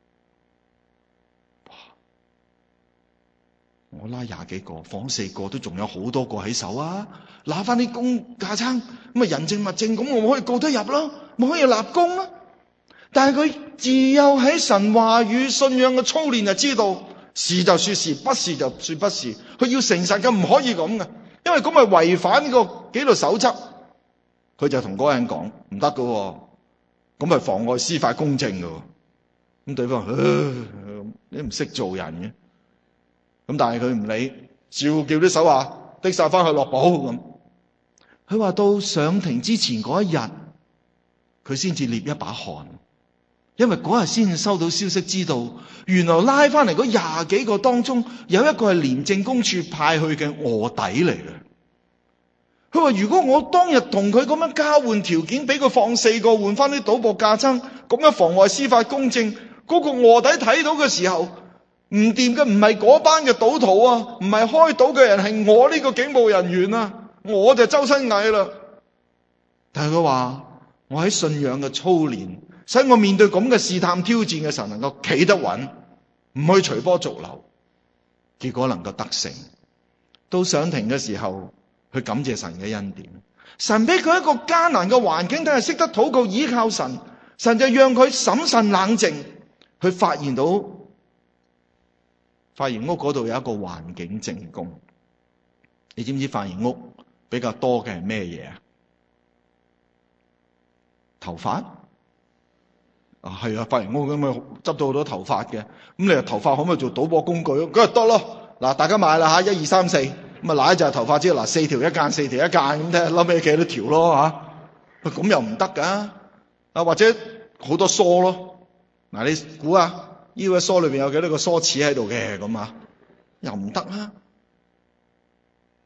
哇！我拉廿幾個，放四個都仲有好多個喺手啊！拿翻啲公架撐，咁啊人證物證，咁我咪可以告得入咯，咪可以立功咯。但係佢自幼喺神話語信仰嘅操練就知道，是就說是，不是就說不是。佢要誠實嘅，唔可以咁嘅，因為咁係違反呢個紀律守則。佢就同嗰個人講：唔得噶，咁係妨礙司法公正噶。咁對方，你唔識做人嘅。咁但係佢唔理，照叫啲手下的晒翻去落保咁。佢話到上庭之前嗰一日，佢先至捏一把汗。因為嗰日先收到消息，知道原來拉翻嚟嗰廿幾個當中，有一個係廉政公署派去嘅臥底嚟嘅。佢話如果我當日同佢咁樣交換條件，俾佢放四個換翻啲賭博架撐，咁樣妨礙司法公正，嗰個臥底睇到嘅時候唔掂嘅，唔係嗰班嘅賭徒啊，唔係開賭嘅人，係我呢個警務人員啊，我就周身蟻啦。但係佢話我喺信仰嘅操練，使我面對咁嘅試探挑戰嘅時候，能夠企得穩，唔去隨波逐流，結果能夠得勝。到上庭嘅時候，去感謝神嘅恩典，神俾佢一個艱難嘅環境，但係識得禱告倚靠神，神就讓佢審慎冷靜，去發現到髮型屋嗰度有一個環境證供。你知唔知髮型屋比較多嘅係咩嘢啊？頭髮啊，係啊，髮型屋咁啊，執到好多頭髮嘅。咁你話頭髮可唔可以做賭博工具？咁啊得咯。嗱，大家買啦吓，一二三四，咁啊嗱一就係頭髮之後，嗱四條一間，四條一間咁睇下，諗起幾多條咯吓。咁又唔得噶，啊或者好多梳咯。嗱你估下，呢個梳裏邊有幾多個梳齒喺度嘅咁啊？又唔得啦。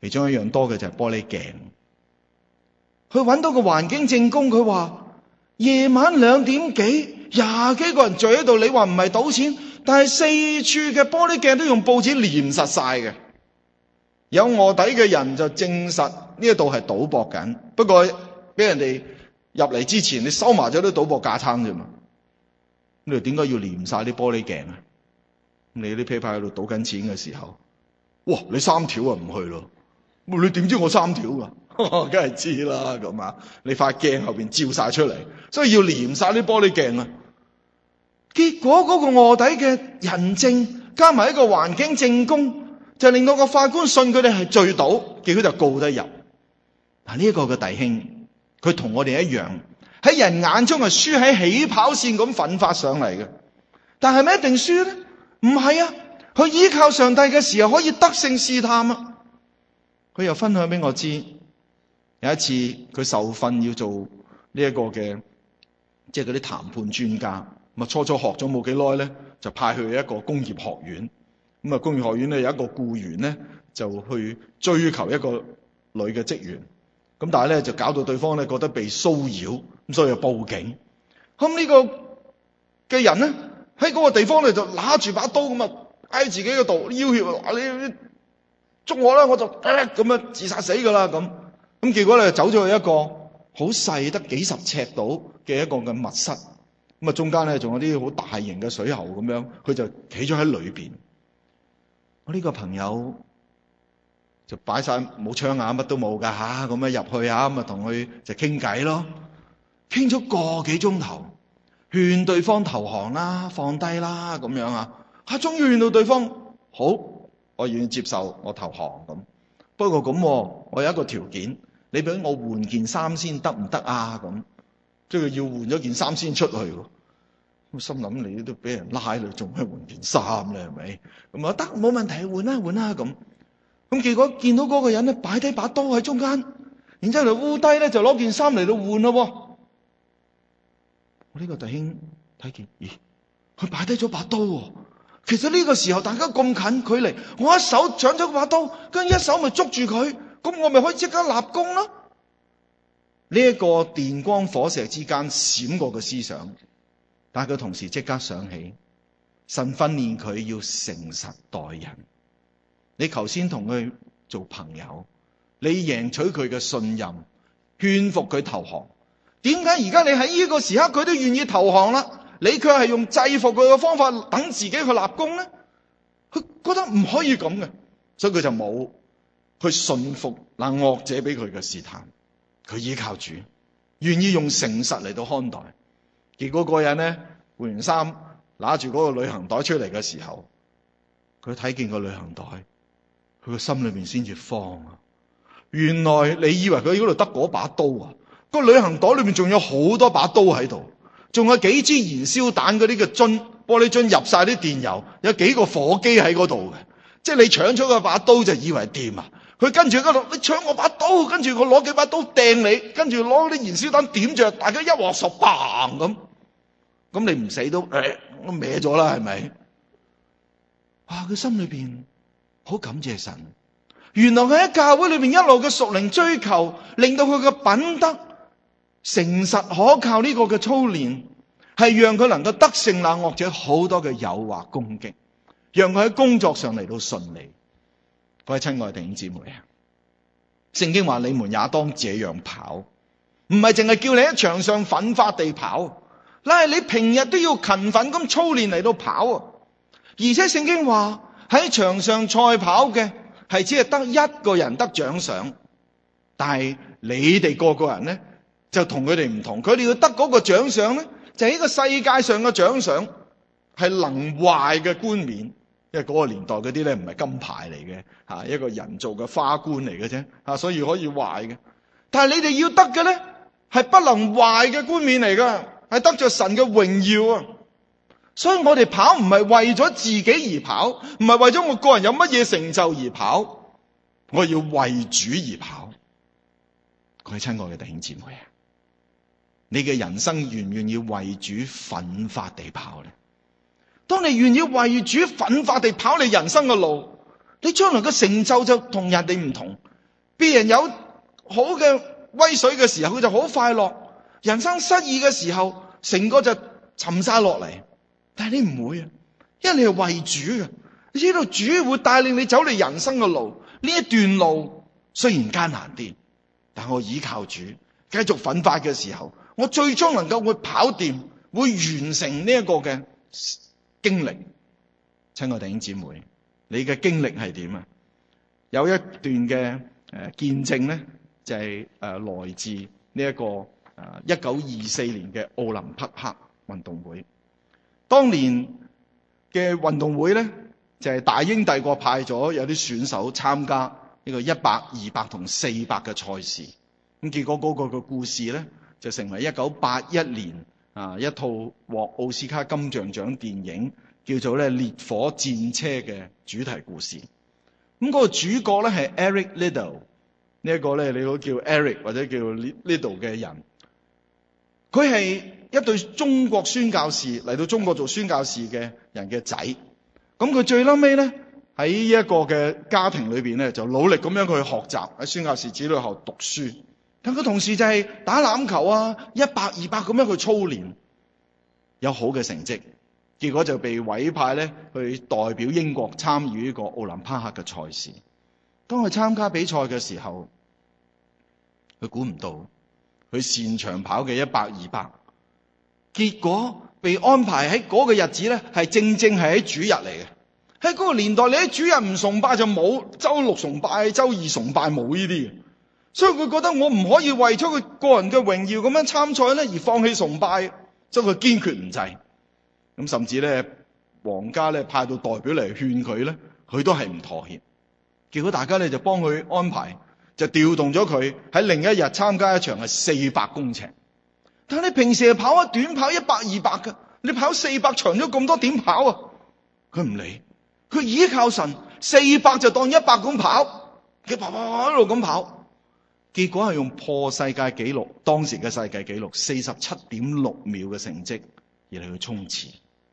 其中一樣多嘅就係玻璃鏡。佢揾到個環境證供，佢話夜晚兩點幾，廿幾個人聚喺度，你話唔係賭錢，但係四處嘅玻璃鏡都用報紙黏實晒嘅。有臥底嘅人就證實呢一度係賭博緊，不過俾人哋入嚟之前，你收埋咗啲賭博架撐啫嘛。你哋點解要黏晒啲玻璃鏡啊？你啲啤牌喺度賭緊錢嘅時候，哇！你三條啊唔去咯，你點知我三條噶？梗係知啦，咁啊！你塊鏡後邊照晒出嚟，所以要黏晒啲玻璃鏡啊！結果嗰個臥底嘅人證加埋一個環境證供，就令到個法官信佢哋係聚賭，結果就告得入。嗱，呢一個嘅弟兄，佢同我哋一樣，喺人眼中係輸喺起跑線咁奮發上嚟嘅，但係咪一定輸咧？唔係啊！佢依靠上帝嘅時候可以得勝試探啊！佢又分享俾我知。有一次佢受訓要做呢一個嘅，即係嗰啲談判專家。咁啊初初學咗冇幾耐咧，就派去一個工業學院。咁啊工業學院咧有一個僱員咧就去追求一個女嘅職員。咁但係咧就搞到對方咧覺得被騷擾，咁所以就報警。咁呢個嘅人咧喺嗰個地方咧就拿住把刀咁啊喺自己嘅度要挾，你你捉我啦，我就咁樣自殺死噶啦咁。咁結果咧走咗去一個好細得幾十尺到嘅一個嘅密室，咁啊中間咧仲有啲好大型嘅水喉咁樣，佢就企咗喺裏邊。我呢個朋友就擺晒冇槍啊，乜都冇噶吓，咁樣入去啊，咁啊同佢就傾偈咯，傾咗個幾鐘頭，勸對方投降啦，放低啦，咁樣啊，吓終於勸到對方好，我願意接受我投降咁。不過咁，我有一個條件。你俾我換件衫先得唔得啊？咁即係要換咗件衫先出去。咁心諗你都俾人拉啦，仲咩換件衫咧？係咪？咁啊得，冇問題，換啦換啦咁。咁結果見到嗰個人咧擺低把刀喺中間，然之後就烏低咧就攞件衫嚟到換咯。我呢個弟兄睇見，咦，佢擺低咗把刀喎。其實呢個時候大家咁近距離，我一手搶咗把刀，跟一手咪捉住佢。咁我咪可以即刻立功咯？呢一個電光火石之間閃過嘅思想，但係佢同時即刻想起，神訓練佢要誠實待人。你頭先同佢做朋友，你贏取佢嘅信任，勸服佢投降。點解而家你喺呢個時刻佢都願意投降啦？你卻係用制服佢嘅方法等自己去立功咧？佢覺得唔可以咁嘅，所以佢就冇去順服那惡者俾佢嘅試探，佢依靠主，願意用誠實嚟到看待。結果嗰人咧換完衫，拿住嗰個旅行袋出嚟嘅時候，佢睇見個旅行袋，佢個心裏面先至慌啊！原來你以為佢嗰度得嗰把刀啊？個旅行袋裏面仲有好多把刀喺度，仲有幾支燃燒彈嗰啲嘅樽，玻璃樽入晒啲電油，有幾個火機喺嗰度嘅。即係你搶咗個把刀就以為掂啊！佢跟住嗰度，你搶我把刀，跟住佢攞幾把刀掟你，跟住攞啲燃燒彈點着，大家一鑊熟嘭咁，咁你唔死都誒，我歪咗啦，係咪？啊！佢心裏邊好感謝神，原來佢喺教會裏邊一路嘅屬靈追求，令到佢嘅品德誠實可靠呢個嘅操練，係讓佢能夠得勝那惡者好多嘅誘惑攻擊，讓佢喺工作上嚟到順利。各位親愛的弟兄姊妹啊，聖經話你們也當這樣跑，唔係淨係叫你喺場上奮發地跑，乃係你平日都要勤奮咁操練嚟到跑啊！而且聖經話喺場上賽跑嘅係只係得一個人得獎賞，但係你哋個個人咧就同佢哋唔同，佢哋要得嗰個獎賞咧就係呢個世界上嘅獎賞，係能壞嘅冠冕。因為嗰個年代嗰啲咧唔係金牌嚟嘅，吓一個人造嘅花冠嚟嘅啫，吓所以可以壞嘅。但係你哋要得嘅咧係不能壞嘅冠冕嚟噶，係得着神嘅榮耀啊！所以我哋跑唔係為咗自己而跑，唔係為咗我個人有乜嘢成就而跑，我要為主而跑。各位親愛嘅弟兄姊妹啊，你嘅人生願唔願意為主奮發地跑咧？當你願意為主奮發地跑你人生嘅路，你將來嘅成就就同人哋唔同。 別人有好嘅威水嘅時候，佢就好快樂；人生失意嘅時候，成個就沉晒落嚟。但係你唔會啊，因為你係為主嘅，你知道主會帶領你走你人生嘅路。呢一段路雖然艱難啲，但我倚靠主，繼續奮發嘅時候，我最終能夠會跑掂，會完成呢一個嘅經歷。親愛弟兄姊妹，你嘅經歷係點啊？有一段嘅誒見證咧，就係誒來自呢一個誒一九二四年嘅奧林匹克運動會。當年嘅運動會咧，就係大英帝國派咗有啲選手參加呢個一百、二百同四百嘅賽事。咁結果嗰個嘅故事咧，就成為一九八一年啊一套獲奧斯卡金像獎電影，叫做咧《烈火戰車》嘅主題故事。咁、那、嗰個主角咧係 Eric Liddell， 呢一個咧你好叫 Eric 或者叫 Liddell 嘅人。佢係一對中國宣教士嚟到中國做宣教士嘅人嘅仔。咁佢最嬲尾咧喺呢一個嘅家庭裏邊咧，就努力咁樣去學習喺宣教士子女校讀書。但佢同時就係打籃球啊，一百、二百咁樣去操練，有好嘅成績。結果就被委派咧去代表英國參與呢個奧林匹克嘅賽事。當佢參加比賽嘅時候，佢估唔到佢擅長跑嘅一百、二百，結果被安排喺嗰個日子咧，係正正係喺主日嚟嘅。喺嗰個年代，你喺主日唔崇拜就冇，周六崇拜、周二崇拜冇呢啲嘅。所以佢覺得我唔可以為咗佢個人嘅榮耀咁樣參賽咧而放棄崇拜，所以佢堅決唔制。咁甚至咧，皇家咧派到代表嚟勸佢咧，佢都係唔妥協。結果大家咧就幫佢安排，就調動咗佢喺另一日參加一場係四百公尺。但係你平時係跑一短跑一百、二百嘅，你跑四百長咗咁多點跑啊？佢唔理，佢倚靠神，四百就當一百咁跑，佢跑跑跑一路咁跑，結果係用破世界紀錄，當時嘅世界紀錄四十七點六秒嘅成績而嚟去衝刺。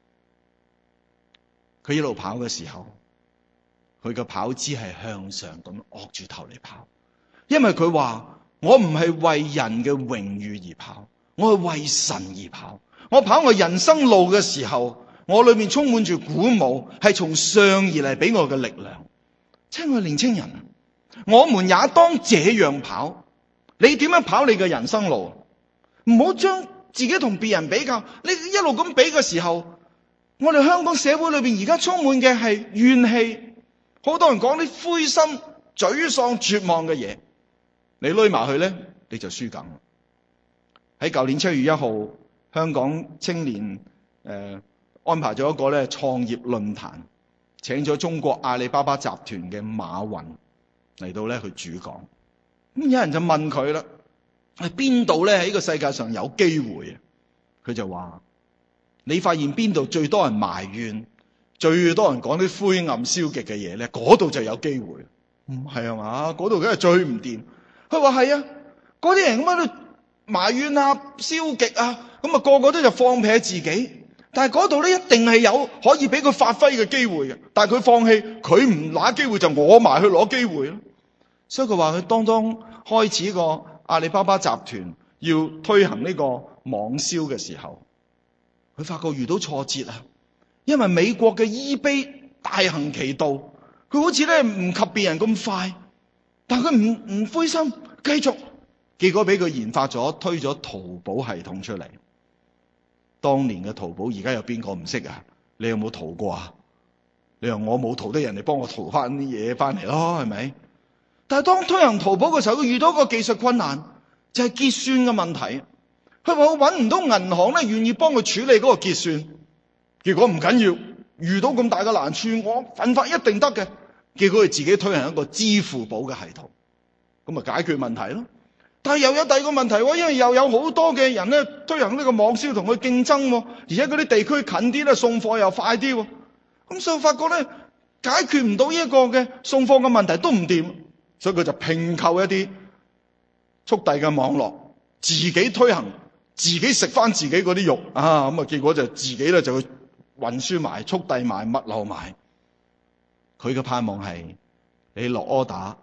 佢一路跑嘅時候，佢嘅跑姿係向上咁昂住頭嚟跑，因為佢話我唔係為人嘅榮譽而跑，我係為神而跑。我跑我人生路嘅時候，我裏面充滿住鼓舞，係從上而嚟俾我嘅力量。親愛年青人，我們也當這樣跑。你點樣跑你嘅人生路？唔好將自己同別人比較。你一路咁比嘅時候，我哋香港社會裏邊而家充滿嘅係怨氣，好多人講啲灰心、沮喪、絕望嘅嘢。你攏埋去咧，你就輸緊。喺舊年七月一號，香港青年誒、呃、安排咗一個咧創業論壇，請咗中國阿里巴巴集團嘅馬雲嚟到咧去主講。咁有人就問佢啦：喺邊度咧喺呢個世界上有機會啊？佢就話：你發現邊度最多人埋怨，最多人講啲灰暗消極嘅嘢咧，嗰度就有機會。唔係啊嘛？嗰度梗係最唔掂。佢話係啊，嗰啲人咁喺度埋怨啊、消極啊，咁啊個個都就放棄自己。但係嗰度咧一定係有可以俾佢發揮嘅機會嘅。但係佢放棄，佢唔拿機會就我埋去攞機會咯。所以佢話佢當當開始個阿里巴巴集團要推行呢個網銷嘅時候，佢發覺遇到挫折啊，因為美國嘅 eBay 大行其道，佢好似咧唔及別人咁快，但佢唔唔灰心，繼續，結果俾佢研發咗推咗淘寶系統出嚟。當年嘅淘寶而家有邊個唔識啊？你有冇淘過啊？你話我冇淘得，人哋幫我淘翻啲嘢翻嚟咯，係咪？但係當推行淘寶嘅時候，佢遇到一個技術困難，就係結算嘅問題。佢話我搵唔到銀行咧願意幫佢處理嗰個結算，結果唔緊要，遇到咁大嘅難處，我奮發一定得嘅。結果佢自己推行一個支付寶嘅系統，咁咪解決問題咯。但係又有第二個問題，因為又有好多嘅人咧推行呢個網銷同佢競爭，而且嗰啲地區近啲咧送貨又快啲，咁所以發覺咧解決唔到呢一個嘅送貨嘅問題都唔掂，所以佢就併購一啲速遞嘅網絡，自己推行，自己食翻自己嗰啲肉啊，咁啊結果就自己咧就去運輸埋、速遞埋、物流埋。佢嘅盼望係你落 order，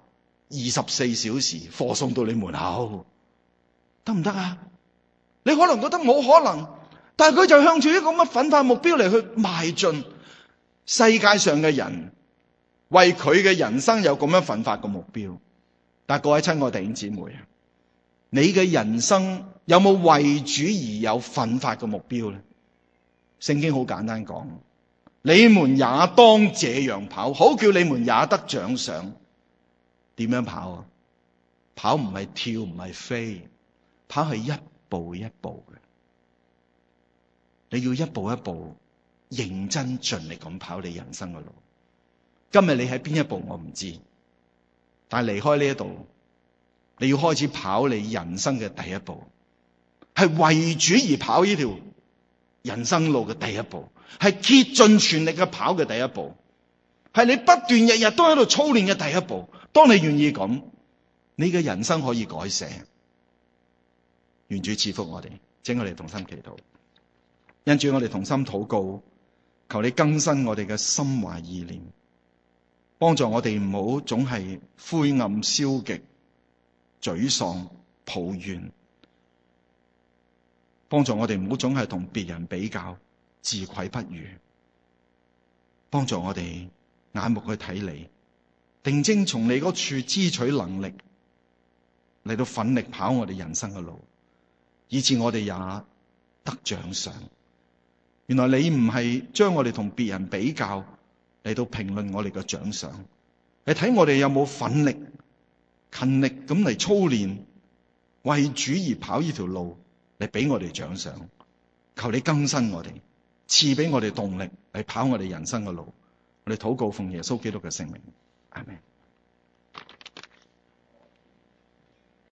二十四小時貨送到你門口，得唔得啊？你可能覺得冇可能，但係佢就向住一個咁嘅奮發目標嚟去邁進。世界上嘅人為佢嘅人生有咁樣奮發嘅目標，但係各位親愛弟兄姊妹啊，你嘅人生有冇為主而有奮發嘅目標呢？聖經好簡單講，你們也當這樣跑，好叫你們也得獎賞。點樣跑啊？跑唔係跳，唔係飛，跑係一步一步嘅。你要一步一步認真盡力咁跑你人生嘅路。今日你喺邊一步我唔知，但係離開呢一度，你要開始跑你人生嘅第一步，係為主而跑呢條人生路嘅第一步，係竭盡全力嘅跑嘅第一步，係你不斷日日都喺度操練嘅第一步。當你願意咁，你嘅人生可以改寫。願主賜福我哋，請我哋同心祈禱。因主我哋同心禱告，求你更新我哋嘅心懷意念，幫助我哋唔好總係灰暗消極、沮喪抱怨，幫助我哋唔好總係同別人比較，自愧不如，幫助我哋眼目去睇你，定睛從你嗰處支取能力嚟到奮力跑我哋人生嘅路，以致我哋也得獎賞。原來你唔係將我哋同別人比較嚟到評論我哋嘅獎賞，你睇我哋有冇奮力勤力咁嚟操練，為主而跑呢條路嚟俾我哋獎賞。求你更新我哋，賜俾我哋動力嚟跑我哋人生嘅路。我哋禱告奉耶穌基督嘅聖名，阿們。